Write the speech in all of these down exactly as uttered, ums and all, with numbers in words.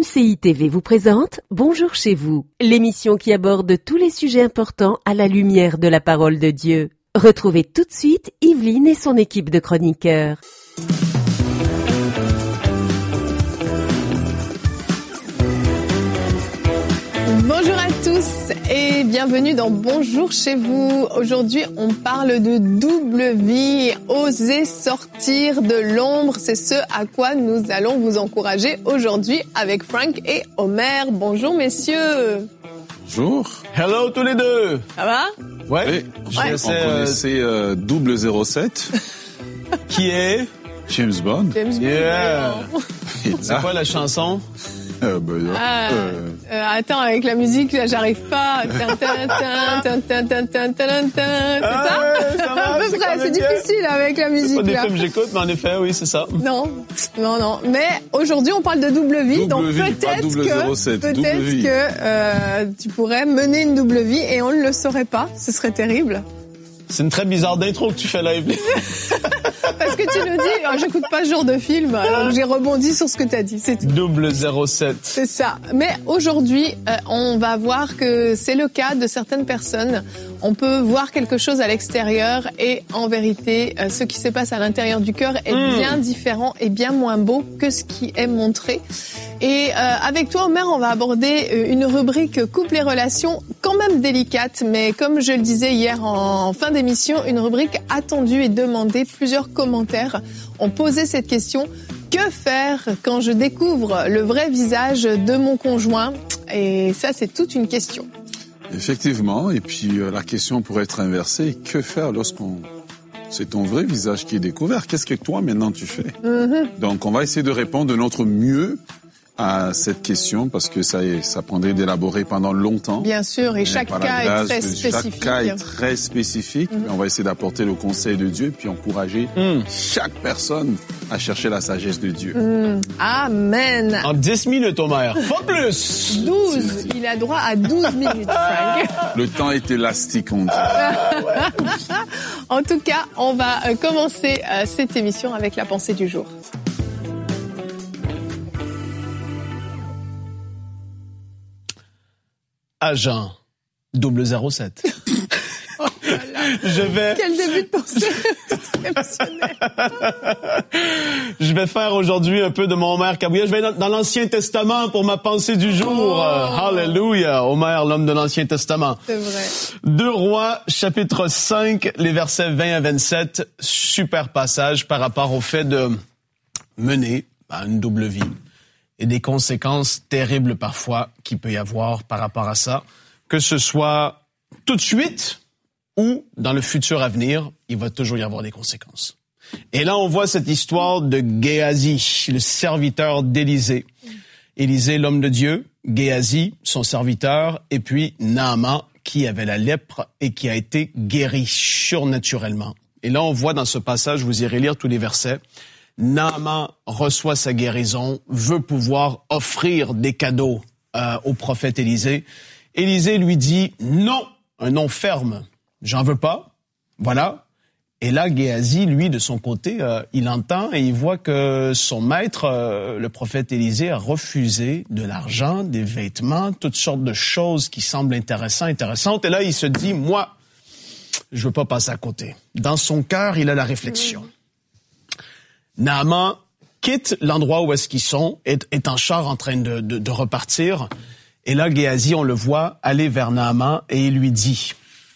C I T V vous présente Bonjour chez vous, l'émission qui aborde tous les sujets importants à la lumière de la parole de Dieu. Retrouvez tout de suite Yveline et son équipe de chroniqueurs. Bonjour à tous et bienvenue dans Bonjour chez vous. Aujourd'hui, on parle de double vie. Oser sortir de l'ombre, c'est ce à quoi nous allons vous encourager aujourd'hui avec Frank et Omer. Bonjour messieurs. Bonjour. Hello tous les deux. Ça va? Ouais. Je Ouais. On connaissait euh, double zéro sept. Qui est James Bond. James Bond. Yeah. Et C'est là, quoi la chanson? euh, bah, Ah, euh, euh, attends, avec la musique, là, j'arrive pas. Tin, tin, tin, tin, tin, tin, tin, tin, tin. C'est Ah ça? ouais, ça va, À peu c'est près, quand c'est même bien. difficile avec la C'est musique, pas des là. films que j'écoute, mais en effet, oui, c'est ça. Non, non, non. Mais aujourd'hui, on parle de double vie, Double donc vie, pas peut-être double que, zéro sept, double peut-être vie. que euh, tu pourrais mener une double vie et on ne le saurait pas. Ce serait terrible. C'est une très bizarre d'intro que tu fais là, Yveline. Parce que tu le dis, alors, j'écoute pas ce genre de film, alors j'ai rebondi sur ce que tu as dit, c'est tout. Double zéro sept. C'est ça. Mais aujourd'hui, euh, on va voir que c'est le cas de certaines personnes. On peut voir quelque chose à l'extérieur et en vérité, euh, ce qui se passe à l'intérieur du cœur est Mm. bien différent et bien moins beau que ce qui est montré. Et euh, avec toi, Omer, on va aborder euh, une rubrique couple et relations quand même délicate, mais comme je le disais hier en, en fin d'émission, une rubrique attendue et demandée. Plusieurs commentaires ont posé cette question. Que faire quand je découvre le vrai visage de mon conjoint? Et ça, c'est toute une question. effectivement. Et puis euh, la question pourrait être inversée. Que faire lorsqu'on c'est ton vrai visage qui est découvert? Qu'est-ce que toi maintenant tu fais? Mm-hmm. Donc on va essayer de répondre de notre mieux à cette question parce que ça, est, ça prendrait d'élaborer pendant longtemps. Bien sûr, et Mais chaque par la cas est grâce très de- spécifique. Chaque cas est très spécifique. Mhm. Et on va essayer d'apporter le conseil de Dieu puis encourager Mm. chaque personne à chercher la sagesse de Dieu. Mm. Amen. En dix minutes, Omer. Pas plus. douze. Il a droit à douze minutes, Frank. Le temps est élastique, on dit. En tout cas, on va euh, commencer euh, cette émission avec la pensée du jour. Agent double zéro sept. Oh là là. Je vais, Quel début de pensée exceptionnel. je vais faire aujourd'hui un peu de mon Omer Cabouillet. Je vais dans, dans l'Ancien Testament pour ma pensée du jour. Oh. Alléluia. Omer, l'homme de l'Ancien Testament. C'est vrai. Deux Rois, chapitre cinq, les versets vingt à vingt-sept. Super passage par rapport au fait de mener à une double vie et des conséquences terribles parfois qu'il peut y avoir par rapport à ça, que ce soit tout de suite ou dans le futur à venir, il va toujours y avoir des conséquences. Et là, on voit cette histoire de Géasi, le serviteur d'Élisée. Élisée, l'homme de Dieu, Géasi, son serviteur, et puis Naaman, qui avait la lèpre et qui a été guéri surnaturellement. Et là, on voit dans ce passage, vous irez lire tous les versets, Naaman reçoit sa guérison, veut pouvoir offrir des cadeaux euh, au prophète Élisée. Élisée lui dit « Non », un non ferme, « J'en veux pas ». Voilà. Et là, Géasi, lui, de son côté, euh, il entend et il voit que son maître, euh, le prophète Élisée, a refusé de l'argent, des vêtements, toutes sortes de choses qui semblent intéressantes, intéressantes. Et là, il se dit « Moi, je veux pas passer à côté ». Dans son cœur, il a la réflexion. Naaman quitte l'endroit où est-ce qu'ils sont, est, est en char en train de, de, de repartir. Et là, Géasi, on le voit aller vers Naaman et il lui dit,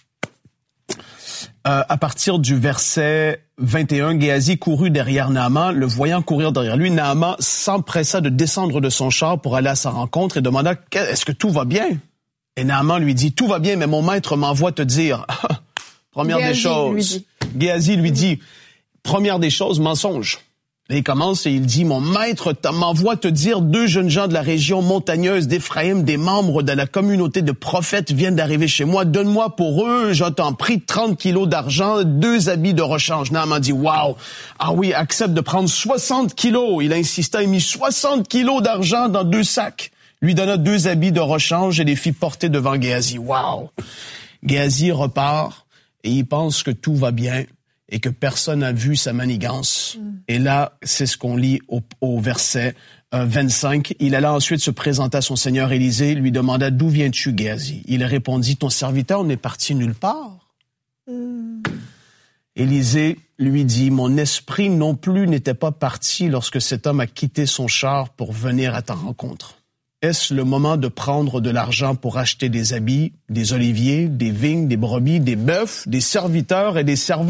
euh, à partir du verset vingt et un, Géasi courut derrière Naaman, le voyant courir derrière lui. Naaman s'empressa de descendre de son char pour aller à sa rencontre et demanda, « Est-ce que tout va bien? » Et Naaman lui dit, « Tout va bien, mais mon maître m'envoie te dire. » Première Géasi des choses. lui dit. Géasi lui dit, première des choses, mensonge. Et il commence et il dit, mon maître m'envoie te dire, deux jeunes gens de la région montagneuse d'Éphraïm, des membres de la communauté de prophètes viennent d'arriver chez moi. Donne-moi pour eux, je t'en prie, trente kilos d'argent, deux habits de rechange. Naaman dit, waouh, ah oui, accepte de prendre soixante kilos. Il insista, il mit soixante kilos d'argent dans deux sacs. Lui donna deux habits de rechange et les fit porter devant Géasi. Waouh. Géasi repart et il pense que tout va bien et que personne n'a vu sa manigance. Mm. Et là, c'est ce qu'on lit au, au verset euh, vingt-cinq, il alla ensuite se présenter à son seigneur Élisée, lui demanda « D'où viens-tu, Géasi ?» Il répondit « Ton serviteur n'est parti nulle part. Mm. » Élisée lui dit « Mon esprit non plus n'était pas parti lorsque cet homme a quitté son char pour venir à ta rencontre. Est-ce le moment de prendre de l'argent pour acheter des habits, des oliviers, des vignes, des brebis, des bœufs, des serviteurs et des servantes? »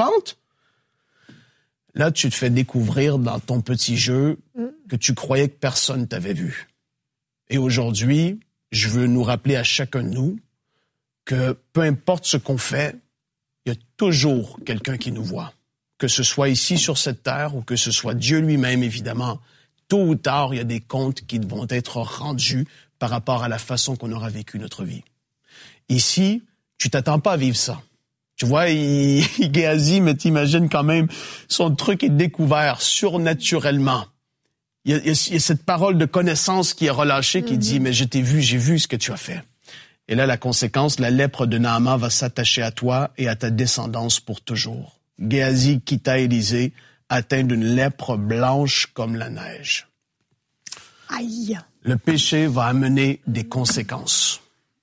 Là, tu te fais découvrir dans ton petit jeu que tu croyais que personne t'avait vu. Et aujourd'hui, je veux nous rappeler à chacun de nous que peu importe ce qu'on fait, il y a toujours quelqu'un qui nous voit. Que ce soit ici sur cette terre ou que ce soit Dieu lui-même, évidemment. Tôt ou tard, il y a des comptes qui vont être rendus par rapport à la façon qu'on aura vécu notre vie. Ici, tu t'attends pas à vivre ça. Tu vois, il, Géasi, mais t'imagines quand même, son truc est découvert surnaturellement. Il y, a, il y a cette parole de connaissance qui est relâchée, qui mm-hmm. dit, mais je t'ai vu, j'ai vu ce que tu as fait. Et là, la conséquence, la lèpre de Naaman va s'attacher à toi et à ta descendance pour toujours. Géasi quitta Élisée, atteint d'une lèpre blanche comme la neige. Aïe! Le péché va amener des conséquences.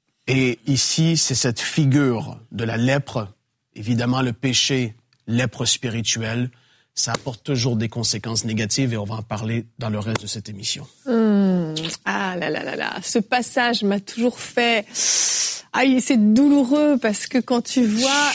Et ici, c'est cette figure de la lèpre. Évidemment, le péché, lèpre spirituelle, ça apporte toujours des conséquences négatives et on va en parler dans le reste de cette émission. Mmh. Ah là là là là, ce passage m'a toujours fait... Aïe, c'est douloureux parce que quand tu vois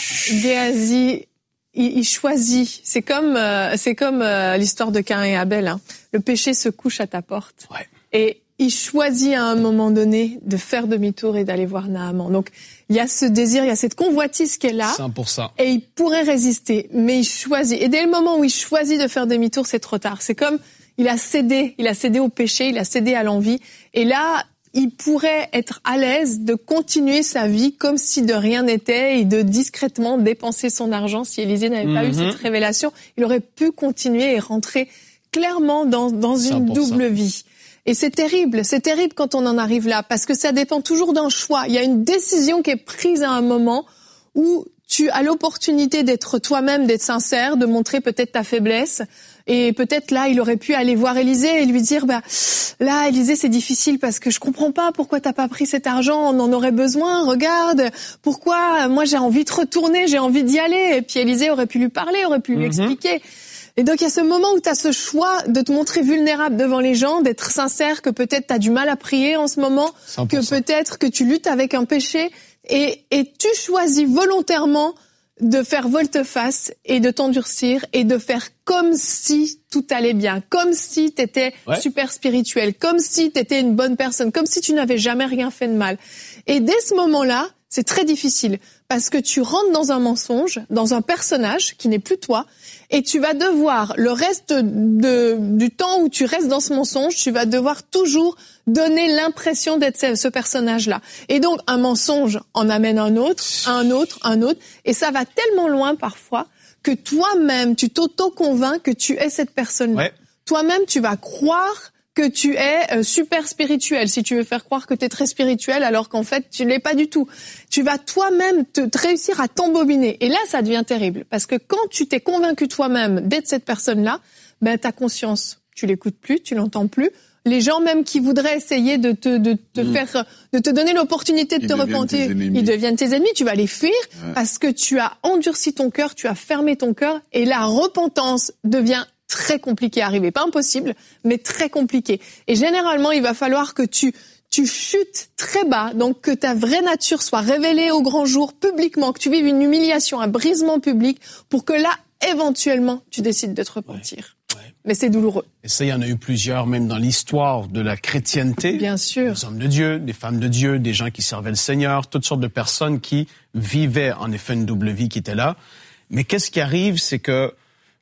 Géasi, il, il choisit. C'est comme, euh, c'est comme euh, l'histoire de Caïn et Abel. Hein. Le péché se couche à ta porte. Ouais. Et il choisit à un moment donné de faire demi-tour et d'aller voir Naaman. Donc, il y a ce désir, il y a cette convoitise qui est là. cent pour cent. Et il pourrait résister, mais il choisit. Et dès le moment où il choisit de faire demi-tour, c'est trop tard. C'est comme, il a cédé, il a cédé au péché, il a cédé à l'envie. Et là, il pourrait être à l'aise de continuer sa vie comme si de rien n'était et de discrètement dépenser son argent. Si Élisée n'avait mm-hmm. pas eu cette révélation, il aurait pu continuer et rentrer clairement dans, dans une cent pour cent. Double vie. Et c'est terrible, c'est terrible quand on en arrive là, parce que ça dépend toujours d'un choix. Il y a une décision qui est prise à un moment où tu as l'opportunité d'être toi-même, d'être sincère, de montrer peut-être ta faiblesse. Et peut-être là, il aurait pu aller voir Élisée et lui dire, bah, là, Élisée, c'est difficile parce que je comprends pas pourquoi t'as pas pris cet argent, on en aurait besoin, regarde, pourquoi, moi j'ai envie de retourner, j'ai envie d'y aller. Et puis Élisée aurait pu lui parler, aurait pu lui mm-hmm. expliquer. Et donc, il y a ce moment où tu as ce choix de te montrer vulnérable devant les gens, d'être sincère, que peut-être tu as du mal à prier en ce moment, cent pour cent. Que peut-être que tu luttes avec un péché, et, et tu choisis volontairement de faire volte-face et de t'endurcir et de faire comme si tout allait bien, comme si tu étais ouais. super spirituel, comme si tu étais une bonne personne, comme si tu n'avais jamais rien fait de mal. Et dès ce moment-là, c'est très difficile parce que tu rentres dans un mensonge, dans un personnage qui n'est plus toi, et tu vas devoir, le reste de, du temps où tu restes dans ce mensonge, tu vas devoir toujours donner l'impression d'être ce, ce personnage-là. Et donc, un mensonge en amène un autre, un autre, un autre, et ça va tellement loin parfois que toi-même, tu t'auto-convaincs que tu es cette personne-là. Ouais. Toi-même, tu vas croire que tu es euh, super spirituel, si tu veux faire croire que tu es très spirituel alors qu'en fait tu l'es pas du tout. Tu vas toi-même te, te réussir à t'embobiner. Et là, ça devient terrible parce que quand tu t'es convaincu toi-même d'être cette personne-là, ben ta conscience, tu l'écoutes plus, tu l'entends plus. Les gens même qui voudraient essayer de te de te mmh. faire de te donner l'opportunité de ils te repentir, ils deviennent tes ennemis, tu vas les fuir ouais. parce que tu as endurci ton cœur, tu as fermé ton cœur et la repentance devient très compliqué à arriver, pas impossible, mais très compliqué. Et généralement, il va falloir que tu tu chutes très bas, donc que ta vraie nature soit révélée au grand jour, publiquement, que tu vives une humiliation, un brisement public, pour que là, éventuellement, tu décides de te repentir. Ouais, ouais. Mais c'est douloureux. Et ça, il y en a eu plusieurs, même dans l'histoire de la chrétienté. Bien sûr. Des hommes de Dieu, des femmes de Dieu, des gens qui servaient le Seigneur, toutes sortes de personnes qui vivaient en effet une double vie qui était là. Mais qu'est-ce qui arrive, c'est que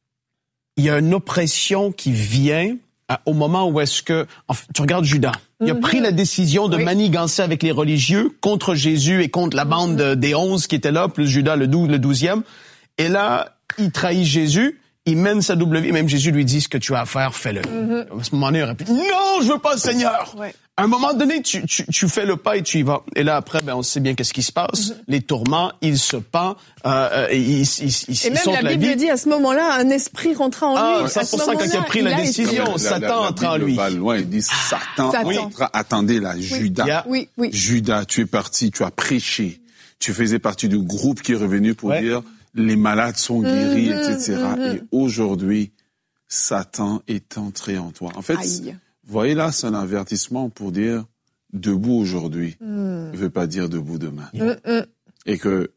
il y a une oppression qui vient à, au moment où est-ce que... Enfin, tu regardes Judas. Il a mm-hmm. pris la décision de oui. manigancer avec les religieux contre Jésus et contre la bande mm-hmm. des onze qui étaient là, plus Judas, le douze, le douzième. Et là, il trahit Jésus. il mène sa double vie. Même Jésus lui dit, ce que tu as à faire, fais-le. Mm-hmm. À ce moment-là, il aurait pu dire, non, je veux pas, Seigneur. Ouais. À un moment donné, tu, tu, tu fais le pas et tu y vas. Et là, après, ben, on sait bien qu'est-ce qui se passe. Mm-hmm. Les tourments, il se pend, euh, il, il, il, il, et même la, la Bible vie. dit, à ce moment-là, un esprit rentra en ah, lui. cent pour cent quand il a pris la décision, Satan entra en lui. Va loin, il dit, Satan, Satan. Oui. Attendez là, Judas. Yeah. Oui, oui. Judas, tu es parti, tu as prêché. Tu faisais partie du groupe qui est revenu pour ouais. dire, les malades sont guéris, mm-hmm, et cetera. Mm-hmm. Et aujourd'hui, Satan est entré en toi. En fait, Aïe. Vous voyez là, c'est un avertissement pour dire, debout aujourd'hui ne mm. veut pas dire debout demain. Mm-mm. Et que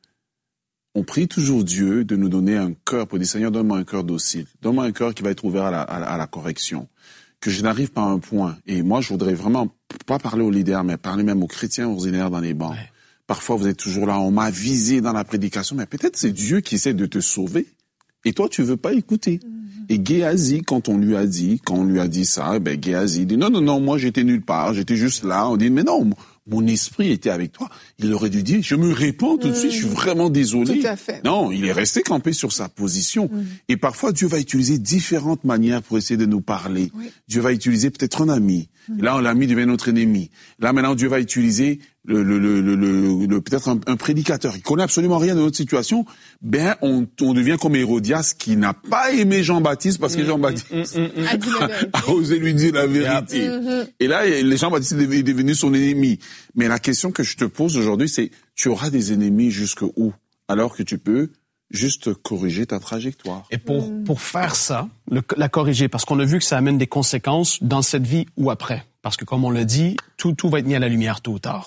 on prie toujours Dieu de nous donner un cœur pour dire, Seigneur, donne-moi un cœur docile. Donne-moi un cœur qui va être ouvert à la, à la, à la correction. Que je n'arrive pas à un point. Et moi, je voudrais vraiment pas parler aux leaders, mais parler même aux chrétiens ordinaires dans les bancs. Ouais. Parfois, vous êtes toujours là, on m'a visé dans la prédication, mais peut-être c'est Dieu qui essaie de te sauver. Et toi, tu veux pas écouter. Mm-hmm. Et Géasi, quand on lui a dit, quand on lui a dit ça, ben Géasi dit, non, non, non, moi j'étais nulle part, j'étais juste là. On dit, mais non, mon esprit était avec toi. Il aurait dû dire, je me répands tout de suite, mm-hmm. je suis vraiment désolé. Tout à fait. Non, il est resté campé sur sa position. Mm-hmm. Et parfois, Dieu va utiliser différentes manières pour essayer de nous parler. Oui. Dieu va utiliser peut-être un ami. Mm-hmm. Là, l'ami devient notre ennemi. Là, maintenant, Dieu va utiliser le, le, le, le, le, le peut-être un, un prédicateur. Il connaît absolument rien de notre situation. Ben, on, on devient comme Hérodias qui n'a pas aimé Jean-Baptiste parce que Jean-Baptiste mm-hmm. mm-hmm. a, dit la vérité. a osé lui dire la vérité. Mm-hmm. Et là, les Jean-Baptiste est devenu son ennemi. Mais la question que je te pose aujourd'hui, c'est, tu auras des ennemis jusqu'où? Alors que tu peux juste corriger ta trajectoire. Et pour, mm. pour faire ça, le, la corriger, parce qu'on a vu que ça amène des conséquences dans cette vie ou après. Parce que comme on l'a dit, tout, tout va être mis à la lumière tôt ou tard.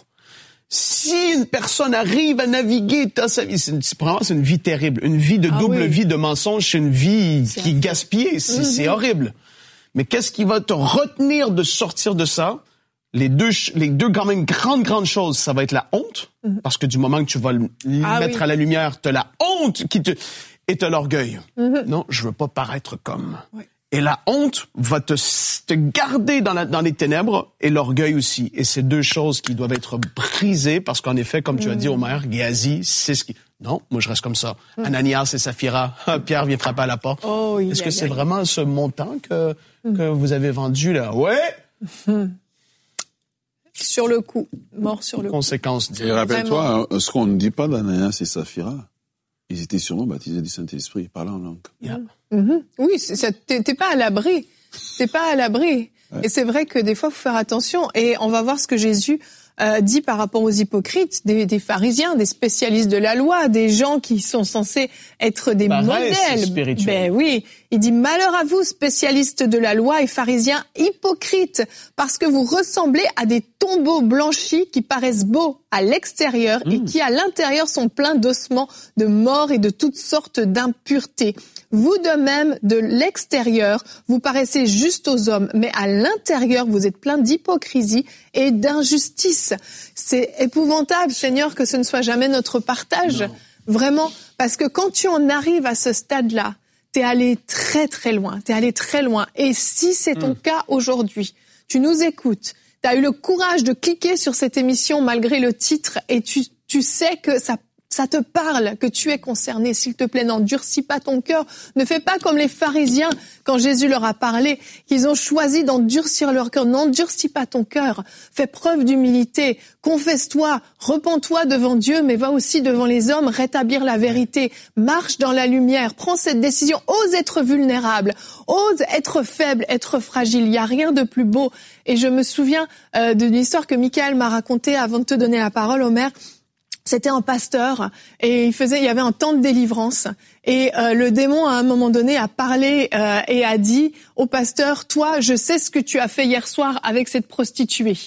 Si une personne arrive à naviguer dans sa vie, c'est, une, c'est vraiment c'est une vie terrible. Une vie de ah double oui. vie de mensonge, c'est une vie c'est qui est gaspillée. C'est, mm-hmm. c'est horrible. Mais qu'est-ce qui va te retenir de sortir de ça? Les deux, les deux quand même grandes, grandes choses, ça va être la honte. Mm-hmm. Parce que du moment que tu vas le ah mettre oui. à la lumière, t'as la honte qui te, et t'as l'orgueil. Mm-hmm. Non, je veux pas paraître comme. Oui. Et la honte va te, te garder dans, la, dans les ténèbres et l'orgueil aussi. Et c'est deux choses qui doivent être brisées parce qu'en effet, comme tu mmh. as dit, Omer, Géasi, c'est ce qui... Non, moi je reste comme ça. Mmh. Ananias et Saphira, Pierre vient frapper à la porte. Oh, Est-ce que c'est vraiment ce montant que, mmh. que vous avez vendu là? Ouais! Mmh. Sur le coup. Mort sur le Conséquence. coup. Et rappelle-toi, ce qu'on ne dit pas d'Ananias et Saphira, ils étaient sûrement baptisés du Saint-Esprit, ils parlaient en langue. Yeah. Mm-hmm. Oui, c'est, t'es, t'es pas à l'abri. T'es pas à l'abri. Ouais. Et c'est vrai que des fois, il faut faire attention. Et on va voir ce que Jésus euh, dit par rapport aux hypocrites, des, des pharisiens, des spécialistes de la loi, des gens qui sont censés être des Paresse modèles. Spirituel. Ben oui. Il dit, malheur à vous, spécialistes de la loi et pharisiens hypocrites, parce que vous ressemblez à des tombeaux blanchis qui paraissent beaux à l'extérieur mmh. et qui, à l'intérieur, sont pleins d'ossements, de morts et de toutes sortes d'impuretés. Vous de même, de l'extérieur, vous paraissez juste aux hommes, mais à l'intérieur, vous êtes plein d'hypocrisie et d'injustice. C'est épouvantable, Seigneur, que ce ne soit jamais notre partage. Non. Vraiment, parce que quand tu en arrives à ce stade-là, t'es allé très très loin, t'es allé très loin. Et si c'est ton mmh. cas aujourd'hui, tu nous écoutes, t'as eu le courage de cliquer sur cette émission malgré le titre et tu, tu sais que ça Ça te parle, que tu es concerné. S'il te plaît, n'endurcis pas ton cœur. Ne fais pas comme les pharisiens, quand Jésus leur a parlé, qu'ils ont choisi d'endurcir leur cœur. N'endurcis pas ton cœur. Fais preuve d'humilité. Confesse-toi. Repens-toi devant Dieu, mais va aussi devant les hommes rétablir la vérité. Marche dans la lumière. Prends cette décision. Ose être vulnérable. Ose être faible, être fragile. Il n'y a rien de plus beau. Et je me souviens euh, d'une histoire que Michael m'a racontée avant de te donner la parole, Omer. C'était un pasteur et il faisait, il y avait un temps de délivrance et euh, le démon à un moment donné a parlé euh, et a dit au pasteur, toi, je sais ce que tu as fait hier soir avec cette prostituée.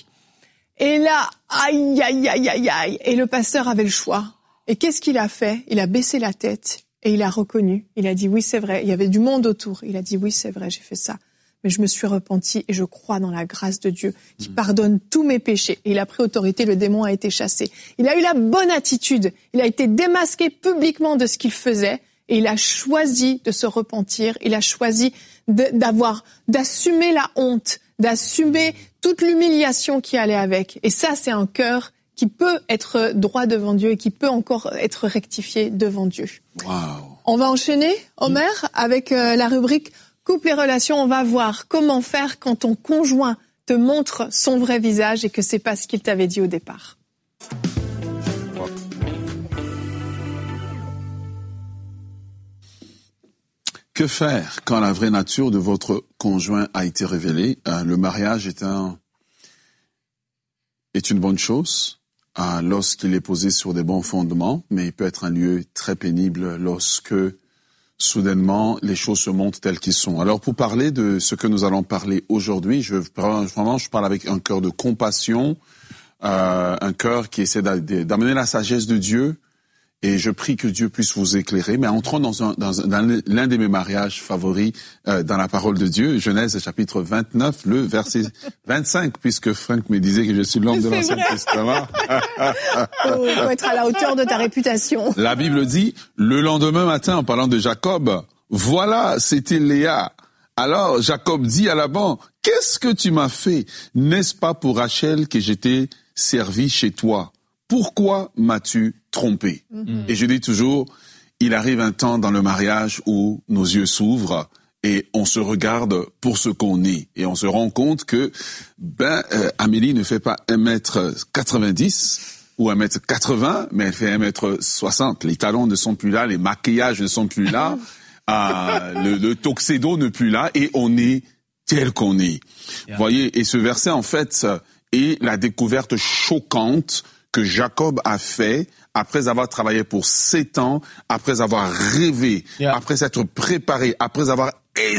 Et là, aïe, aïe, aïe, aïe, aïe. Et le pasteur avait le choix. Et qu'est-ce qu'il a fait? Il a baissé la tête et il a reconnu. Il a dit oui, c'est vrai. Il y avait du monde autour. Il a dit oui, c'est vrai, j'ai fait ça. Mais je me suis repenti et je crois dans la grâce de Dieu qui mmh. pardonne tous mes péchés. Et il a pris autorité, le démon a été chassé. Il a eu la bonne attitude. Il a été démasqué publiquement de ce qu'il faisait et il a choisi de se repentir. Il a choisi de, d'avoir, d'assumer la honte, d'assumer toute l'humiliation qui allait avec. Et ça, c'est un cœur qui peut être droit devant Dieu et qui peut encore être rectifié devant Dieu. Waouh. On va enchaîner, Omer, avec euh, la rubrique Couple et relations. On va voir comment faire quand ton conjoint te montre son vrai visage et que c'est pas ce qu'il t'avait dit au départ. Que faire quand la vraie nature de votre conjoint a été révélée? Euh, le mariage est un est une bonne chose euh, lorsqu'il est posé sur des bons fondements, mais il peut être un lieu très pénible lorsque soudainement les choses se montrent telles qu'elles sont. Alors pour parler de ce que nous allons parler aujourd'hui, je vraiment je parle avec un cœur de compassion, euh, un cœur qui essaie d'amener la sagesse de Dieu. Et je prie que Dieu puisse vous éclairer. Mais entrons dans, un, dans, un, dans l'un de mes mariages favoris euh, dans la parole de Dieu, Genèse chapitre vingt-neuf, le verset vingt-cinq, puisque Franck me disait que je suis l'homme de l'Ancien Testament. Oh, il faut être à la hauteur de ta réputation. La Bible dit, le lendemain matin, en parlant de Jacob, voilà, c'était Léa. Alors Jacob dit à Laban, qu'est-ce que tu m'as fait? N'est-ce pas pour Rachel que j'étais servi chez toi? Pourquoi m'as-tu trompé? Mm-hmm. Et je dis toujours, il arrive un temps dans le mariage où nos yeux s'ouvrent et on se regarde pour ce qu'on est. Et on se rend compte que, ben, euh, Amélie ne fait pas un mètre quatre-vingt-dix ou un mètre quatre-vingts, mais elle fait un mètre soixante. Les talons ne sont plus là, les maquillages ne sont plus là, euh, le, le tuxedo n'est plus là et on est tel qu'on est. Yeah. Vous voyez, et ce verset, en fait, est la découverte choquante que Jacob a fait après avoir travaillé pour sept ans, après avoir rêvé, yeah. après s'être préparé, après avoir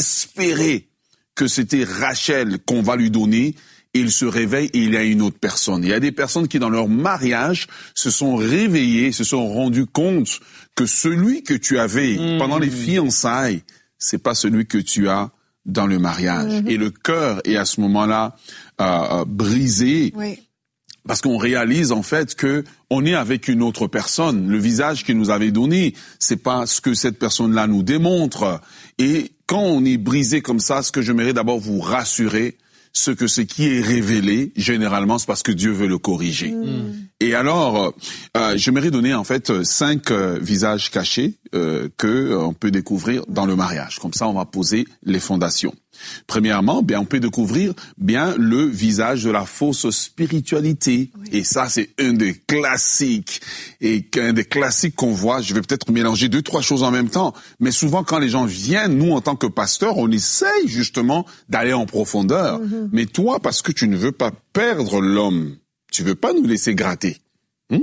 espéré que c'était Rachel qu'on va lui donner, il se réveille et il y a une autre personne. Il y a des personnes qui, dans leur mariage, se sont réveillées, se sont rendues compte que celui que tu avais mmh. pendant les fiançailles, c'est pas celui que tu as dans le mariage. Mmh. Et le cœur est à ce moment-là euh, euh, brisé. Oui. Parce qu'on réalise en fait que on est avec une autre personne. Le visage qu'il nous avait donné, c'est pas ce que cette personne-là nous démontre. Et quand on est brisé comme ça, ce que j'aimerais d'abord vous rassurer, ce que ce qui est révélé, généralement, c'est parce que Dieu veut le corriger. Mmh. Et alors, euh, j'aimerais donner en fait cinq euh, visages cachés euh, que euh, on peut découvrir dans le mariage. Comme ça, on va poser les fondations. Premièrement, bien, on peut découvrir bien le visage de la fausse spiritualité. Oui. Et ça, c'est un des classiques. Et un des classiques qu'on voit, je vais peut-être mélanger deux, trois choses en même temps. Mais souvent, quand les gens viennent, nous, en tant que pasteurs, on essaye justement d'aller en profondeur. Mm-hmm. Mais toi, parce que tu ne veux pas perdre l'homme, tu veux pas nous laisser gratter. Hum?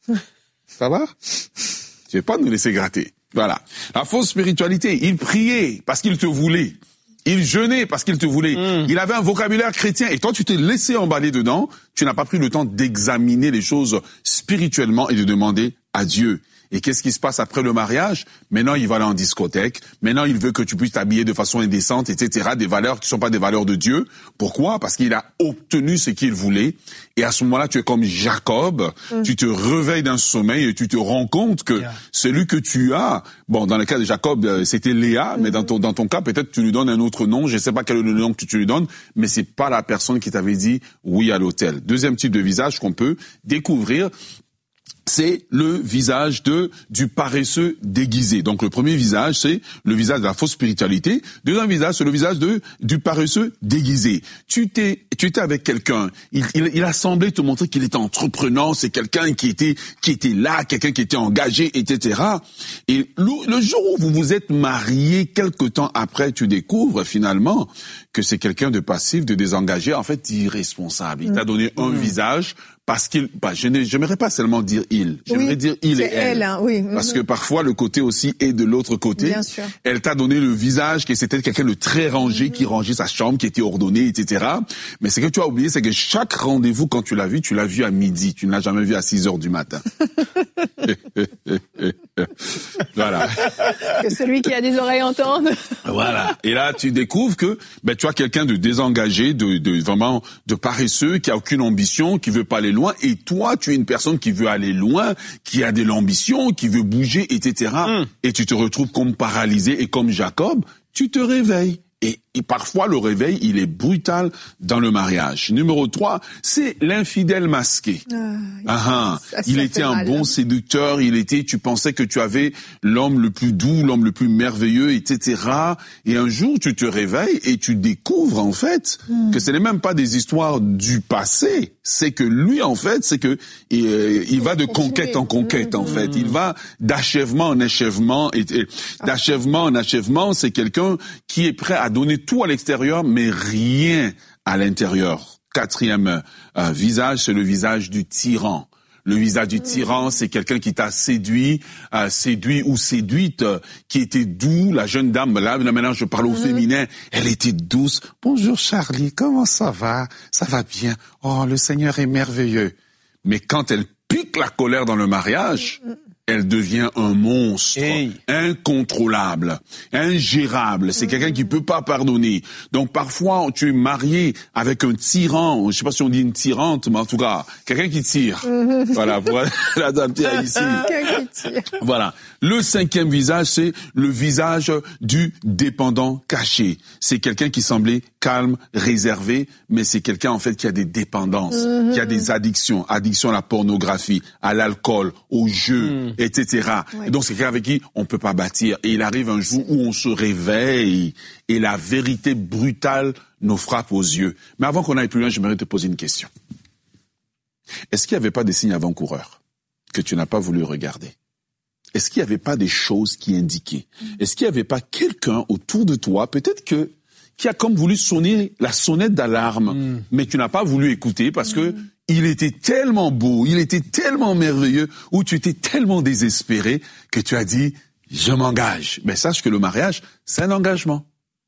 Ça va? Tu veux pas nous laisser gratter. Voilà. La fausse spiritualité, il priait parce qu'il te voulait. Il jeûnait parce qu'il te voulait. Mmh. Il avait un vocabulaire chrétien et toi, tu t'es laissé emballer dedans. Tu n'as pas pris le temps d'examiner les choses spirituellement et de demander à Dieu. Et qu'est-ce qui se passe après le mariage? Maintenant, il va aller en discothèque. Maintenant, il veut que tu puisses t'habiller de façon indécente, et cetera. Des valeurs qui ne sont pas des valeurs de Dieu. Pourquoi? Parce qu'il a obtenu ce qu'il voulait. Et à ce moment-là, tu es comme Jacob. Mm. Tu te réveilles d'un sommeil et tu te rends compte que yeah. celui que tu as, bon, dans le cas de Jacob, c'était Léa, mm. mais dans ton, dans ton cas, peut-être tu lui donnes un autre nom. Je ne sais pas quel est le nom que tu lui donnes, mais c'est pas la personne qui t'avait dit oui à l'hôtel. Deuxième type de visage qu'on peut découvrir, c'est le visage de du paresseux déguisé. Donc le premier visage, c'est le visage de la fausse spiritualité. Deuxième visage, c'est le visage de du paresseux déguisé. Tu t'es tu étais avec quelqu'un, il, il il a semblé te montrer qu'il était entreprenant, c'est quelqu'un qui était qui était là, quelqu'un qui était engagé, et cetera. Et le, le jour où vous vous êtes mariés, quelque temps après, tu découvres finalement que c'est quelqu'un de passif, de désengagé, en fait irresponsable. Il mmh. t'a donné un mmh. visage. Parce qu'il, bah, je n'aimerais pas seulement dire il, j'aimerais oui, dire il et elle. elle hein, oui. Parce que parfois le côté aussi est de l'autre côté. Bien sûr. Elle t'a donné le visage que c'était quelqu'un de très rangé, mm-hmm. qui rangeait sa chambre, qui était ordonné, et cetera. Mais ce que tu as oublié, c'est que chaque rendez-vous, quand tu l'as vu, tu l'as vu à midi. Tu ne l'as jamais vu à six heures du matin. Voilà. Que celui qui a des oreilles entende. Voilà. Et là, tu découvres que, ben, tu as quelqu'un de désengagé, de, de, vraiment, de paresseux, qui a aucune ambition, qui veut pas aller loin. Et toi, tu es une personne qui veut aller loin, qui a de l'ambition, qui veut bouger, et cetera. Mm. Et tu te retrouves comme paralysé et comme Jacob, tu te réveilles. Et et parfois le réveil, il est brutal dans le mariage. Numéro trois, c'est l'infidèle masqué. Ah, ah, ça, il ça était un mal. bon séducteur, il était, tu pensais que tu avais l'homme le plus doux, l'homme le plus merveilleux, et cetera. Et un jour, tu te réveilles et tu découvres en fait mm. que ce n'est même pas des histoires du passé, c'est que lui en fait, c'est que il, euh, il va de conquête en conquête mm. en fait, il va d'achèvement en achèvement, et, et d'achèvement en achèvement, c'est quelqu'un qui est prêt à donner tout à l'extérieur, mais rien à l'intérieur. Quatrième euh, visage, c'est le visage du tyran. Le visage du tyran, c'est quelqu'un qui t'a séduit, euh, séduit ou séduite, euh, qui était doux. La jeune dame, là, maintenant je parle au mmh. féminin, elle était douce. Bonjour Charlie, comment ça va? Ça va bien. Oh, le Seigneur est merveilleux. Mais quand elle pique la colère dans le mariage, mmh. elle devient un monstre, hey. incontrôlable, ingérable. C'est quelqu'un qui peut pas pardonner. Donc parfois, tu es marié avec un tyran. Je sais pas si on dit une tyrante, mais en tout cas, quelqu'un qui tire. Voilà, pour l'adapter à ici. Quelqu'un qui tire. Voilà. Le cinquième visage, c'est le visage du dépendant caché. C'est quelqu'un qui semblait calme, réservé, mais c'est quelqu'un en fait qui a des dépendances, mm-hmm. qui a des addictions, addiction à la pornographie, à l'alcool, au jeu. Mm. et cetera. Ouais. Et donc, c'est quelqu'un avec qui on peut pas bâtir. Et il arrive un jour où on se réveille et la vérité brutale nous frappe aux yeux. Mais avant qu'on aille plus loin, j'aimerais te poser une question. Est-ce qu'il n'y avait pas des signes avant-coureurs que tu n'as pas voulu regarder? Est-ce qu'il n'y avait pas des choses qui indiquaient? Est-ce qu'il n'y avait pas quelqu'un autour de toi, peut-être que, qui a comme voulu sonner la sonnette d'alarme, mm. mais tu n'as pas voulu écouter parce mm. que il était tellement beau, il était tellement merveilleux, ou tu étais tellement désespéré que tu as dit, je m'engage. Mais sache que le mariage, c'est un engagement.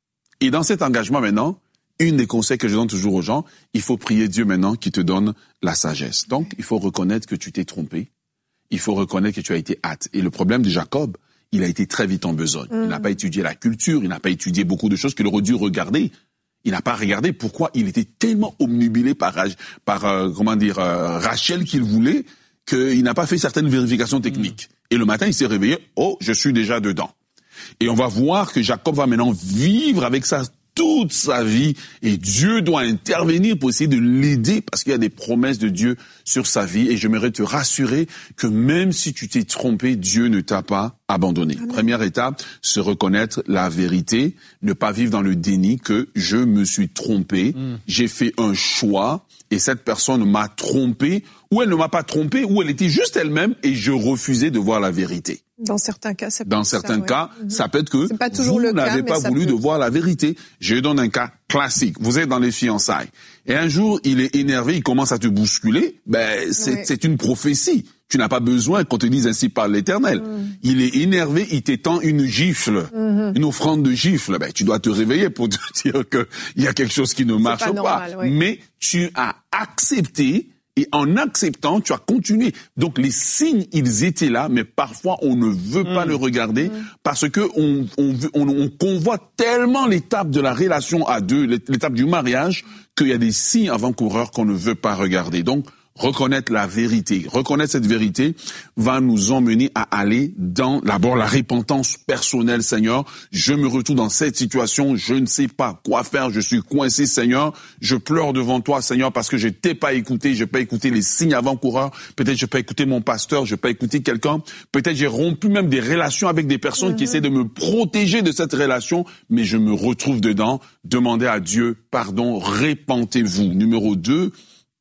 Et dans cet engagement maintenant, une des conseils que je donne toujours aux gens, il faut prier Dieu maintenant qui te donne la sagesse. Donc, il faut reconnaître que tu t'es trompé. Il faut reconnaître que tu as été hâte. Et le problème de Jacob, il a été très vite en besogne. Mmh. Il n'a pas étudié la culture, il n'a pas étudié beaucoup de choses qu'il aurait dû regarder. Il n'a pas regardé pourquoi il était tellement obnubilé par, par euh, comment dire, euh, Rachel qu'il voulait, qu'il n'a pas fait certaines vérifications techniques. Mmh. Et le matin, il s'est réveillé, oh, je suis déjà dedans. Et on va voir que Jacob va maintenant vivre avec ça toute sa vie, et Dieu doit intervenir pour essayer de l'aider parce qu'il y a des promesses de Dieu sur sa vie, et j'aimerais te rassurer que même si tu t'es trompé, Dieu ne t'a pas abandonné. Amen. Première étape, se reconnaître la vérité, ne pas vivre dans le déni que je me suis trompé, mm. j'ai fait un choix et cette personne m'a trompé, ou elle ne m'a pas trompé, ou elle était juste elle-même et je refusais de voir la vérité. Dans certains cas, ça peut Dans certains ça, cas, ouais. ça peut être que pas toujours vous le n'avez cas, pas voulu peut... de voir la vérité. Je donne un cas classique. Vous êtes dans les fiançailles. Et un jour, il est énervé, il commence à te bousculer. Ben, c'est, ouais. c'est une prophétie. Tu n'as pas besoin qu'on te dise ainsi par l'Éternel. Mm. Il est énervé, il t'étend une gifle, mm-hmm. une offrande de gifle. Ben, tu dois te réveiller pour te dire que il y a quelque chose qui ne c'est marche pas. Normal, pas. Ouais. Mais tu as accepté. Et en acceptant, tu as continué. Donc les signes, ils étaient là, mais parfois on ne veut mmh. pas le regarder mmh. parce que on, on, on, on convoite tellement l'étape de la relation à deux, l'étape du mariage, qu'il y a des signes avant-coureurs qu'on ne veut pas regarder. Donc reconnaître la vérité, reconnaître cette vérité va nous emmener à aller dans d'abord la repentance personnelle. Seigneur, je me retrouve dans cette situation, je ne sais pas quoi faire, je suis coincé, Seigneur, je pleure devant toi, Seigneur, parce que je t'ai pas écouté, je n'ai pas écouté les signes avant-coureurs, peut-être je n'ai pas écouté mon pasteur, je n'ai pas écouté quelqu'un, peut-être j'ai rompu même des relations avec des personnes mm-hmm. qui essaient de me protéger de cette relation, mais je me retrouve dedans. Demandez à Dieu pardon, repentez-vous. Numéro deux,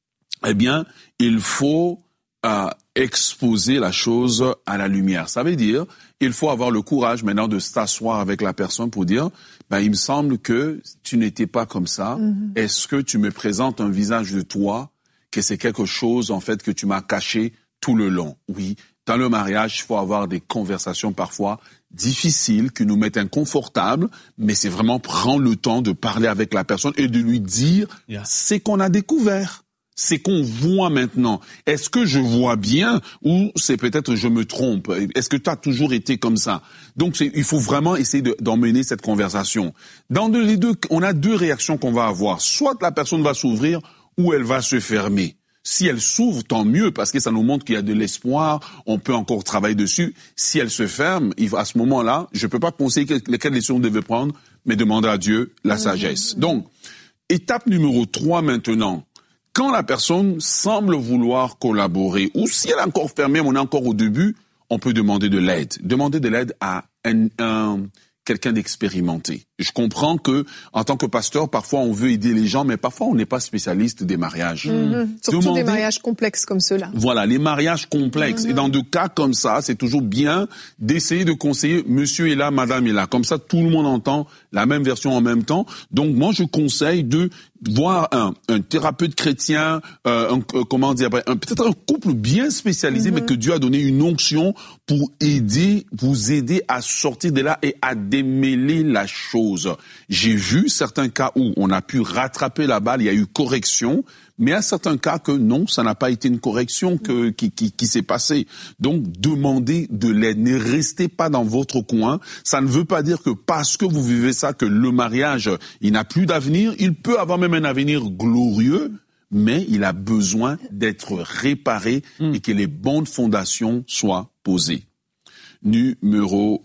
eh bien, il faut euh, exposer la chose à la lumière. Ça veut dire, il faut avoir le courage maintenant de s'asseoir avec la personne pour dire, ben, il me semble que tu n'étais pas comme ça. Mm-hmm. Est-ce que tu me présentes un visage de toi, que c'est quelque chose, en fait, que tu m'as caché tout le long? Oui. Dans le mariage, il faut avoir des conversations parfois difficiles, qui nous mettent inconfortables, mais c'est vraiment prendre le temps de parler avec la personne et de lui dire yeah. c'est qu'on a découvert. C'est qu'on voit maintenant. Est-ce que je vois bien ou c'est peut-être je me trompe? Est-ce que tu as toujours été comme ça? Donc c'est, il faut vraiment essayer de, d'emmener cette conversation. Dans les deux, on a deux réactions qu'on va avoir. Soit la personne va s'ouvrir ou elle va se fermer. Si elle s'ouvre, tant mieux, parce que ça nous montre qu'il y a de l'espoir, on peut encore travailler dessus. Si elle se ferme, à ce moment-là, je peux pas conseiller quelle décision on devait prendre, mais demandez à Dieu la sagesse. Donc, étape numéro trois maintenant. Quand la personne semble vouloir collaborer, ou si elle est encore fermée, on est encore au début, on peut demander de l'aide. Demander de l'aide à un, un quelqu'un d'expérimenté. Je comprends que, en tant que pasteur, parfois on veut aider les gens, mais parfois on n'est pas spécialiste des mariages. Mmh. Surtout Demandez, des mariages complexes comme ceux-là. Voilà, les mariages complexes. Mmh. Et dans des cas comme ça, c'est toujours bien d'essayer de conseiller monsieur est là, madame est là. Comme ça, tout le monde entend la même version en même temps. Donc moi, je conseille de voir un, un thérapeute chrétien, euh, un, euh, comment dire, un, peut-être un couple bien spécialisé, mmh. mais que Dieu a donné une onction pour aider, vous aider à sortir de là et à démêler la chose. J'ai vu certains cas où on a pu rattraper la balle, il y a eu correction, mais à certains cas que non, ça n'a pas été une correction que, qui, qui, qui s'est passée. Donc, demandez de l'aide. Ne restez pas dans votre coin. Ça ne veut pas dire que parce que vous vivez ça, que le mariage, il n'a plus d'avenir. Il peut avoir même un avenir glorieux, mais il a besoin d'être réparé mmh. et que les bonnes fondations soient posées. Numéro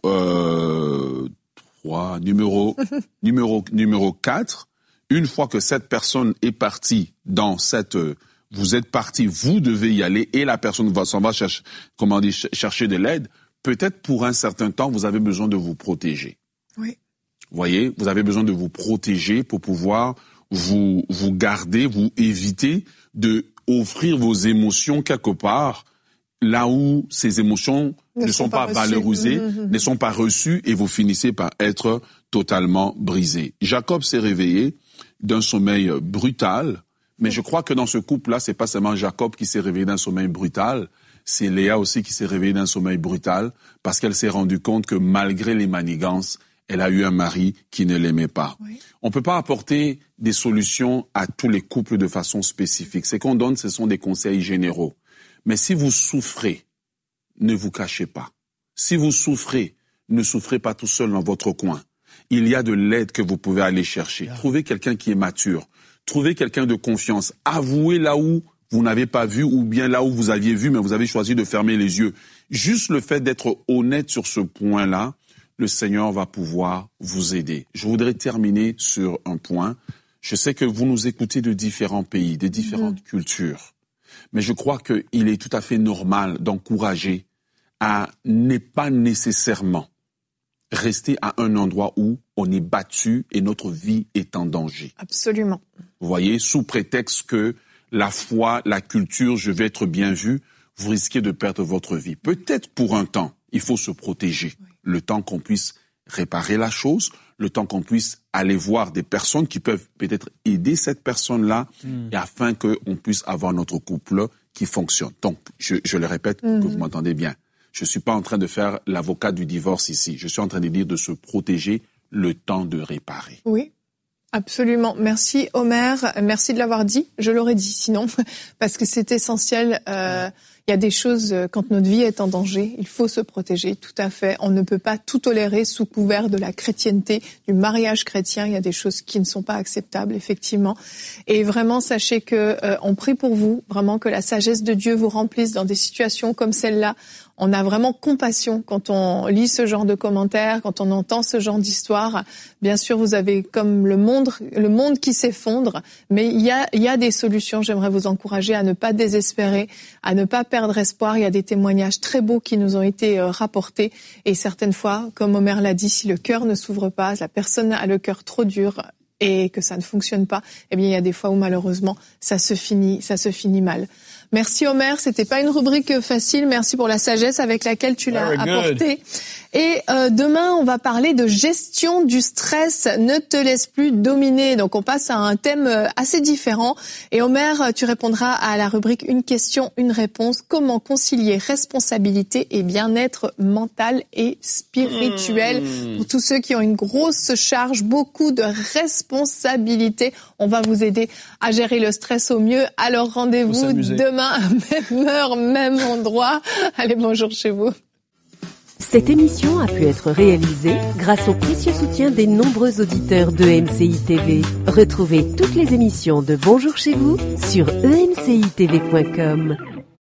euh, trois, numéro numéro numéro quatre. Une fois que cette personne est partie dans cette, vous êtes parti, vous devez y aller et la personne va s'en va chercher, comment dire, chercher de l'aide. Peut-être pour un certain temps, vous avez besoin de vous protéger. Oui. Vous voyez, vous avez besoin de vous protéger pour pouvoir vous vous garder, vous éviter de offrir vos émotions quelque part là où ces émotions ne, ne sont, sont pas, pas valorisées, mmh. ne sont pas reçues et vous finissez par être totalement brisé. Jacob s'est réveillé d'un sommeil brutal, mais je crois que dans ce couple-là, c'est pas seulement Jacob qui s'est réveillé d'un sommeil brutal, c'est Léa aussi qui s'est réveillée d'un sommeil brutal, parce qu'elle s'est rendue compte que malgré les manigances, elle a eu un mari qui ne l'aimait pas. Oui. On peut pas apporter des solutions à tous les couples de façon spécifique. Ce qu'on donne, ce sont des conseils généraux. Mais si vous souffrez, ne vous cachez pas. Si vous souffrez, ne souffrez pas tout seul dans votre coin. Il y a de l'aide que vous pouvez aller chercher. Trouvez quelqu'un qui est mature. Trouvez quelqu'un de confiance. Avouez là où vous n'avez pas vu ou bien là où vous aviez vu, mais vous avez choisi de fermer les yeux. Juste le fait d'être honnête sur ce point-là, le Seigneur va pouvoir vous aider. Je voudrais terminer sur un point. Je sais que vous nous écoutez de différents pays, de différentes mmh. cultures. Mais je crois qu'il est tout à fait normal d'encourager à ne pas nécessairement rester à un endroit où on est battu et notre vie est en danger. Absolument. Vous voyez, sous prétexte que la foi, la culture, je vais être bien vu, vous risquez de perdre votre vie. Peut-être pour un temps, il faut se protéger. Oui. Le temps qu'on puisse réparer la chose, le temps qu'on puisse aller voir des personnes qui peuvent peut-être aider cette personne-là, mmh. et afin qu'on puisse avoir notre couple qui fonctionne. Donc, je, je le répète, mmh. que vous m'entendez bien. Je ne suis pas en train de faire l'avocat du divorce ici. Je suis en train de dire de se protéger le temps de réparer. Oui, absolument. Merci Omer. Merci de l'avoir dit. Je l'aurais dit sinon, parce que c'est essentiel. Euh, il y a des choses, quand notre vie est en danger, il faut se protéger, tout à fait. On ne peut pas tout tolérer sous couvert de la chrétienté, du mariage chrétien. Il y a des choses qui ne sont pas acceptables, effectivement. Et vraiment, sachez que euh, on prie pour vous, vraiment que la sagesse de Dieu vous remplisse dans des situations comme celle-là. On a vraiment compassion quand on lit ce genre de commentaires, quand on entend ce genre d'histoire. Bien sûr, vous avez comme le monde, le monde qui s'effondre, mais il y a, il y a des solutions. J'aimerais vous encourager à ne pas désespérer, à ne pas perdre espoir. Il y a des témoignages très beaux qui nous ont été rapportés. Et certaines fois, comme Omer l'a dit, si le cœur ne s'ouvre pas, la personne a le cœur trop dur et que ça ne fonctionne pas, eh bien, il y a des fois où malheureusement, ça se finit, ça se finit mal. Merci Omer, c'était pas une rubrique facile. Merci pour la sagesse avec laquelle tu l'as apportée. Et euh, demain, on va parler de gestion du stress. Ne te laisse plus dominer. Donc, on passe à un thème assez différent. Et Omer, tu répondras à la rubrique une question, une réponse. Comment concilier responsabilité et bien-être mental et spirituel mmh. pour tous ceux qui ont une grosse charge, beaucoup de responsabilités. On va vous aider à gérer le stress au mieux. Alors, rendez-vous demain, même heure, même endroit. Allez, bonjour chez vous. Cette émission a pu être réalisée grâce au précieux soutien des nombreux auditeurs de E M C I T V. Retrouvez toutes les émissions de Bonjour chez vous sur e m c i t v point com.